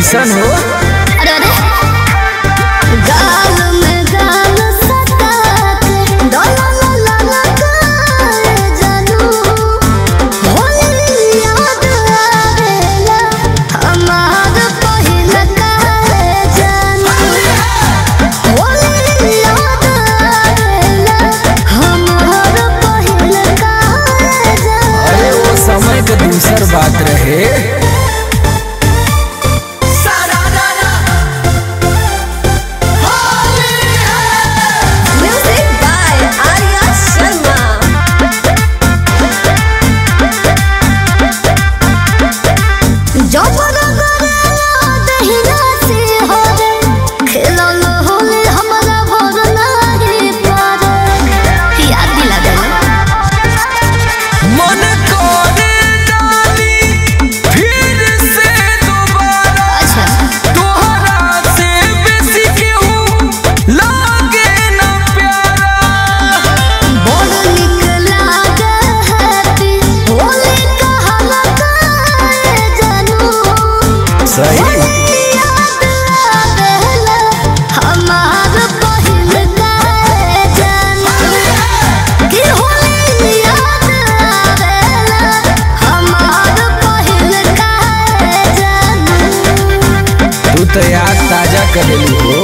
कैसन हो? अरे अरे गाल में गाल सटा के डोला ला ला ला गाए जानू होली याद आवेला हमार पहिला गाए जानू होली याद आवेला हमार पहिला गाए जानू। अरे वो समय के दूसर बात रहे। Music by Arya Sharma. जबर गरेला दहिना से होरे खेलल होले हमरा भोर नाही पारे याद दिला दे मन करे डाली फिर से दोबारा, अच्छा तोहरा से बेसी केहू लागे ना प्यारा। बड़ निक लागे हैप्पी होली कहला गाए जानू सही याद आवेला हमार पहिल गाए जानू कि होली याद आवेला हमार पहिल गाए जानू। तू तो याद ताजा कर देली हो।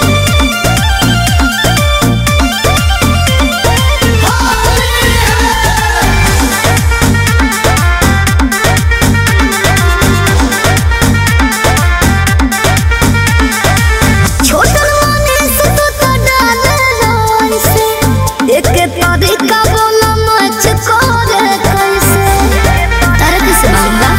छोटन मनीष तू तो डाले लोई से एक तरीका बोला मच करे कैसे तारा किसे मालूम बा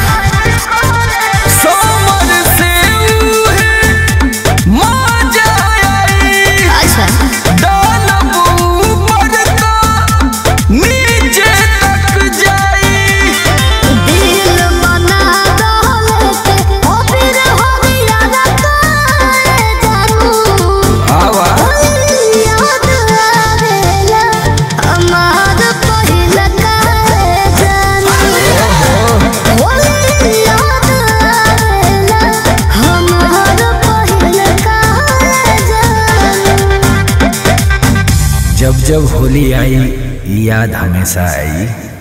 समर से उहे मजा आई, अच्छा डालबू पड़ता नीचे तक जाई। दिल बना डाले के ओ फिर होलिया गाए जानू आवा होली याद आवेला हमार पहिल गाए जानू होली याद आवेला हमार पहिल गाए जानू। जब जब होली आई याद हमेशा आई।